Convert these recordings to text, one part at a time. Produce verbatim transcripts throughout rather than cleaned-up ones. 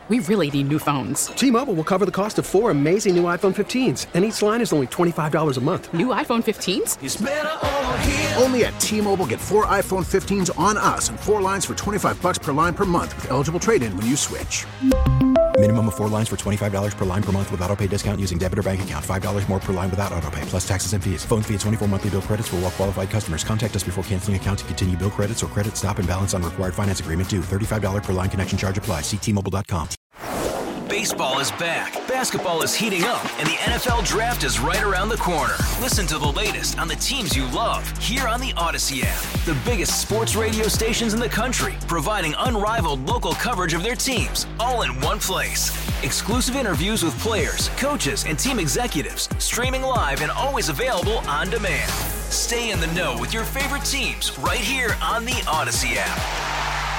We really need new phones. T-Mobile will cover the cost of four amazing new iPhone fifteens, and each line is only twenty-five dollars a month. New iPhone fifteens? It's better over here. Only at T-Mobile, get four iPhone fifteens on us and four lines for twenty-five dollars per line per month with eligible trade-in when you switch. Minimum of four lines for twenty-five dollars per line per month with autopay discount using debit or bank account. five dollars more per line without autopay, plus taxes and fees. Phone fee at twenty-four monthly bill credits for well-qualified customers. Contact us before canceling account to continue bill credits or credit stop and balance on required finance agreement due. thirty-five dollars per line connection charge applies. See T Mobile dot com. Baseball is back, basketball is heating up, and the N F L Draft is right around the corner. Listen to the latest on the teams you love here on the Odyssey app. The biggest sports radio stations in the country, providing unrivaled local coverage of their teams, all in one place. Exclusive interviews with players, coaches, and team executives, streaming live and always available on demand. Stay in the know with your favorite teams right here on the Odyssey app.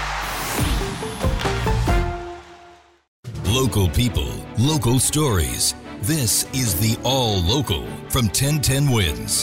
Local people, local stories. This is the All Local from ten ten Wins.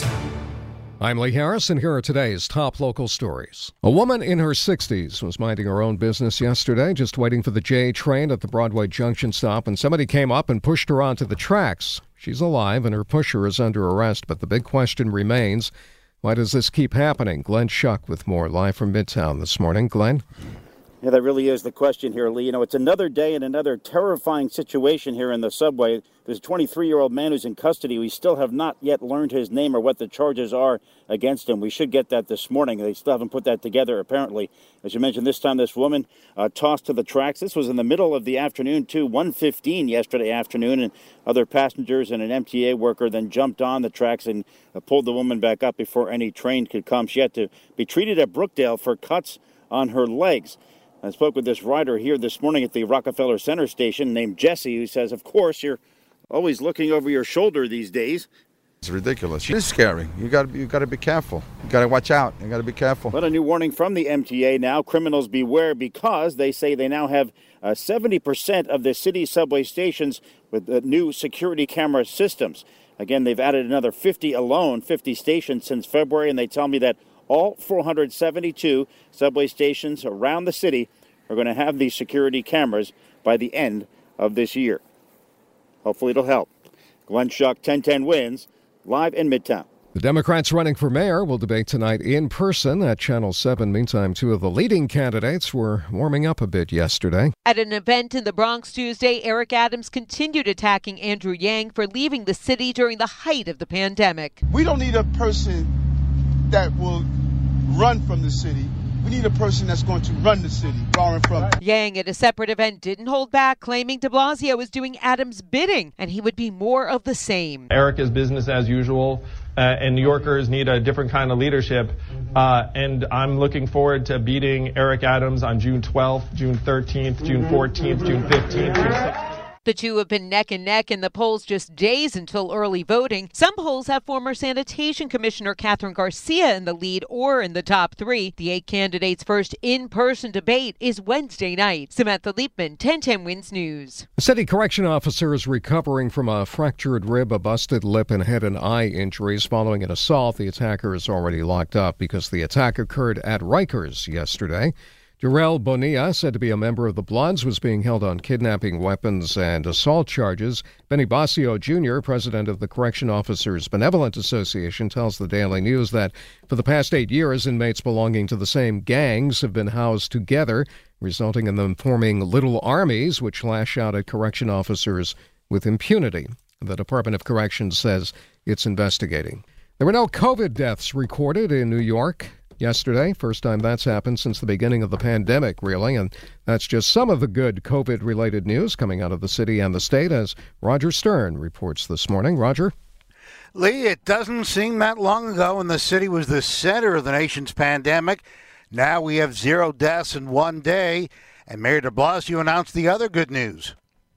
I'm Lee Harris, and here are today's top local stories. A woman in her sixties was minding her own business yesterday, just waiting for the J train at the Broadway Junction stop, and somebody came up and pushed her onto the tracks. She's alive, and her pusher is under arrest, but the big question remains, why does this keep happening? Glenn Schuck with more, live from Midtown this morning. Glenn? Yeah, that really is the question here, Lee. You know, it's another day and another terrifying situation here in the subway. There's a twenty-three-year-old man who's in custody. We still have not yet learned his name or what the charges are against him. We should get that this morning. They still haven't put that together, apparently. As you mentioned, this time this woman uh, tossed to the tracks. This was in the middle of the afternoon, too, one fifteen yesterday afternoon, and other passengers and an M T A worker then jumped on the tracks and uh, pulled the woman back up before any train could come. She had to be treated at Brookdale for cuts on her legs. I spoke with this rider here this morning at the Rockefeller Center station named Jesse, who says, of course, you're always looking over your shoulder these days. It's ridiculous. It's scary. You got you got to be careful. You got to watch out. You got to be careful. But a new warning from the M T A now. Criminals beware, because they say they now have uh, seventy percent of the city's subway stations with the new security camera systems. Again, they've added another fifty alone, fifty stations since February, and they tell me that all four hundred seventy-two subway stations around the city are going to have these security cameras by the end of this year. Hopefully it'll help. Glenn Schuck, ten ten Wins, live in Midtown. The Democrats running for mayor will debate tonight in person at Channel seven. Meantime, two of the leading candidates were warming up a bit yesterday. At an event in the Bronx Tuesday, Eric Adams continued attacking Andrew Yang for leaving the city during the height of the pandemic. We don't need a person that will run from the city. We need a person that's going to run the city, far from it. Yang at a separate event didn't hold back, claiming de Blasio was doing Adams' bidding, and he would be more of the same. Eric is business as usual, uh, and New Yorkers need a different kind of leadership. Uh, and I'm looking forward to beating Eric Adams on June twelfth, June thirteenth, June fourteenth, June fifteenth, June sixteenth. The two have been neck and neck in the polls just days until early voting. Some polls have former Sanitation Commissioner Catherine Garcia in the lead or in the top three. The eight candidates' first in-person debate is Wednesday night. Samantha Leapman, ten ten Wins News. A city correction officer is recovering from a fractured rib, a busted lip, and head and eye injuries following an assault. The attacker is already locked up because the attack occurred at Rikers yesterday. Durrell Bonilla, said to be a member of the Bloods, was being held on kidnapping, weapons, and assault charges. Benny Basio Junior, president of the Correction Officers Benevolent Association, tells the Daily News that for the past eight years, inmates belonging to the same gangs have been housed together, resulting in them forming little armies which lash out at correction officers with impunity. The Department of Corrections says it's investigating. There were no COVID deaths recorded in New York yesterday. First time that's happened since the beginning of the pandemic, really. And that's just some of the good COVID-related news coming out of the city and the state, as Roger Stern reports this morning. Roger? Lee, it doesn't seem that long ago when the city was the center of the nation's pandemic. Now we have zero deaths in one day. And Mayor de Blasio announced the other good news.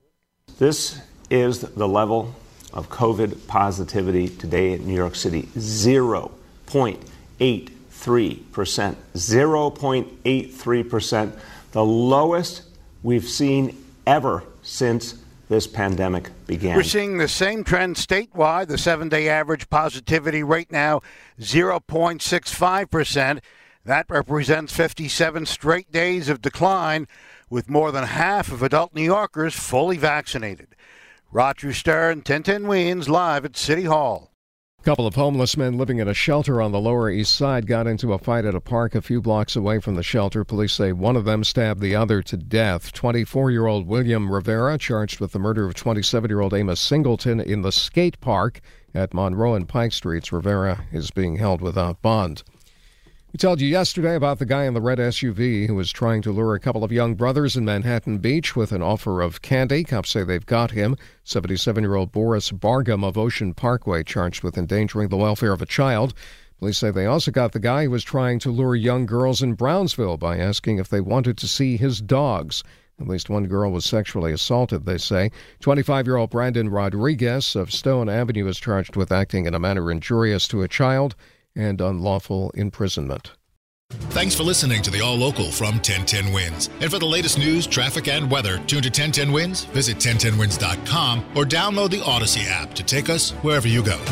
This is the level of COVID positivity today in New York City. zero point eight three percent. zero point eight three percent. The lowest we've seen ever since this pandemic began. We're seeing the same trend statewide. The seven-day average positivity rate now zero point six five percent. That represents fifty-seven straight days of decline. with more than half of adult New Yorkers fully vaccinated. Roger Stern, ten ten Wins, live at City Hall. A couple of homeless men living in a shelter on the Lower East Side got into a fight at a park a few blocks away from the shelter. Police say one of them stabbed the other to death. twenty-four-year-old William Rivera, charged with the murder of twenty-seven-year-old Amos Singleton in the skate park at Monroe and Pike Streets. Rivera is being held without bond. We told you yesterday about the guy in the red S U V who was trying to lure a couple of young brothers in Manhattan Beach with an offer of candy. Cops say they've got him. seventy-seven-year-old Boris Bargum of Ocean Parkway, charged with endangering the welfare of a child. Police say they also got the guy who was trying to lure young girls in Brownsville by asking if they wanted to see his dogs. At least one girl was sexually assaulted, they say. twenty-five-year-old Brandon Rodriguez of Stone Avenue is charged with acting in a manner injurious to a child and unlawful imprisonment. Thanks for listening to the All Local from ten ten Wins. And for the latest news, traffic, and weather, tune to ten ten Wins, visit ten ten wins dot com, or download the Odyssey app to take us wherever you go.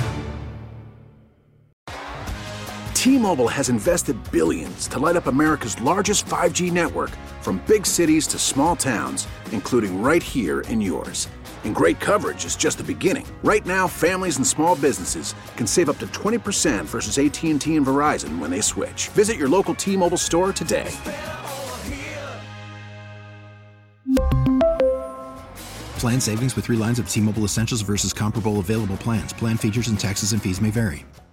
T-Mobile has invested billions to light up America's largest five G network, from big cities to small towns, including right here in yours. And great coverage is just the beginning. Right now, families and small businesses can save up to twenty percent versus A T and T and Verizon when they switch. Visit your local T-Mobile store today. Plan savings with three lines of T-Mobile Essentials versus comparable available plans. Plan features and taxes and fees may vary.